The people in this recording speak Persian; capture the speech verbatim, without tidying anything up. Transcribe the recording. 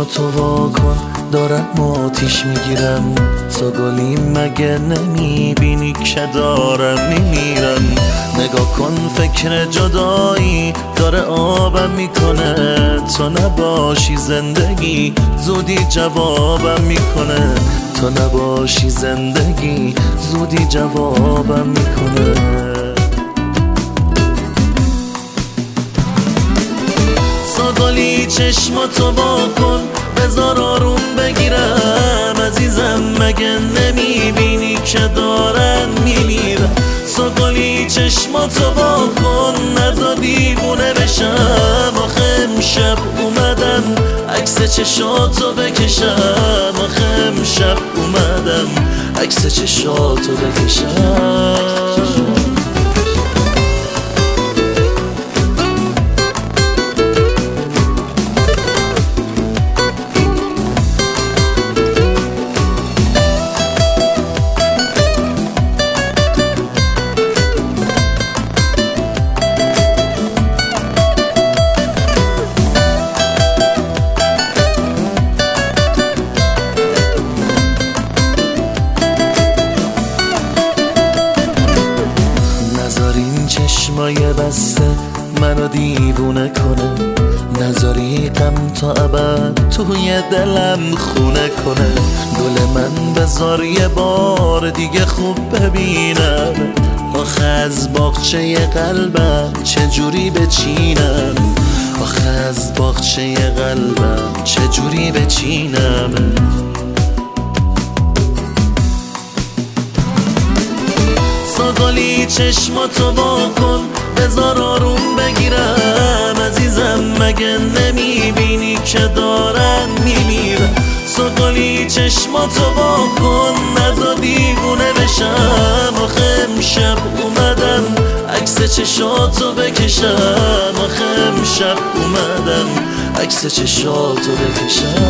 چشماتو وا کن دارم آتیش میگیرم. تو گلی مگه نمیبینی که دارم میمیرم؟ نگاه کن فکر جدایی داره آبم میکنه. تو نباشی زندگی زودی جوابم میکنه. تو نباشی زندگی زودی جوابم میکنه. ساگالی چشماتو با کن بذار آروم بگیرم. عزیزم مگه نمیبینی که دارن میمیرم؟ ساگالی چشماتو با کن نذار دیوونه بشم. آخه امشب اومدم عکس چشاتو بکشم. آخه امشب اومدم عکس چشاتو بکشم. چشمای بسته منو دیوونه کنه. نذاری غم تا ابد توی دلم خونه کنه. گل من بذار یه بار دیگه خوب ببینم. آخه از باغچه قلبم چجوری بچینم؟ آخه از باغچه قلبم چجوری بچینم؟ ساگالی چشماتو با کن بذار آروم بگیرم. عزیزم مگه نمیبینی که دارن میمیرم؟ ساگالی چشماتو با کن نذار دیوونه بشم. آخه امشب اومدم عکس چشاتو بکشم. آخه امشب اومدم عکس چشاتو بکشم.